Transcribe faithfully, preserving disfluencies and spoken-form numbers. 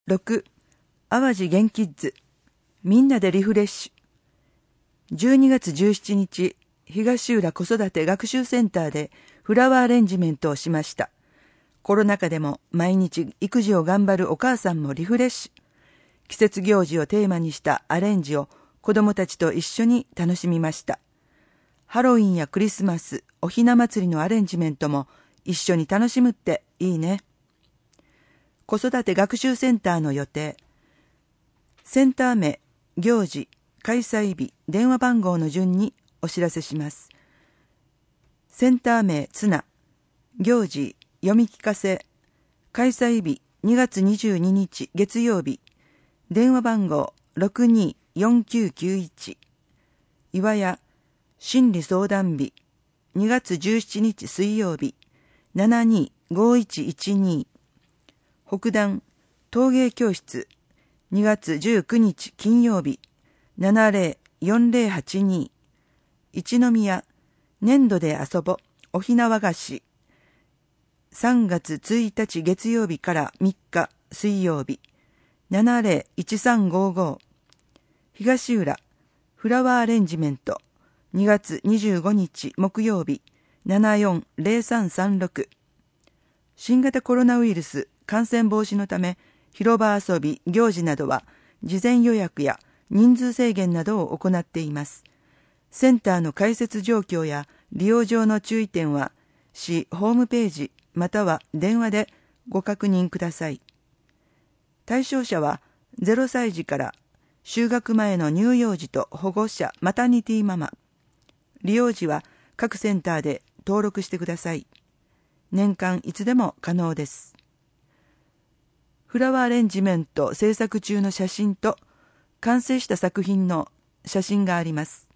ろく. 淡路元キッズみんなでリフレッシュ。じゅうにがつじゅうしちにち、東浦子育て学習センターでフラワーアレンジメントをしました。コロナ禍でも毎日育児を頑張るお母さんもリフレッシュ。季節行事をテーマにしたアレンジを子どもたちと一緒に楽しみました。ハロウィンやクリスマス、おひな祭りのアレンジメントも一緒に楽しむっていいね。子育て学習センターの予定。センター名、行事、開催日、電話番号の順にお知らせします。センター名、ツナ、行事、読み聞かせ、開催日、にがつにじゅうににち月曜日、電話番号 ろくにーよんきゅうきゅういち、岩屋、心理相談日、にがつじゅうしちにち水曜日、ななにーごいちいちに、北段、陶芸教室、にがつじゅうくにち金曜日、ななぜろよんぜろはちに、一宮、粘土で遊ぼ、おひな和菓子、さんがつついたち月曜日からみっか水曜日、ななぜろいちさんごご、東浦、フラワーアレンジメント、にがつにじゅうごにち木曜日、ななよんぜろさんさんろく、新型コロナウイルス感染防止のため、広場遊び、行事などは、事前予約や人数制限などを行っています。センターの開設状況や利用上の注意点は、市ホームページまたは電話でご確認ください。対象者は、ゼロさいじから就学前の乳幼児と保護者、マタニティママ。利用時は各センターで登録してください。年間いつでも可能です。フラワーアレンジメント制作中の写真と完成した作品の写真があります。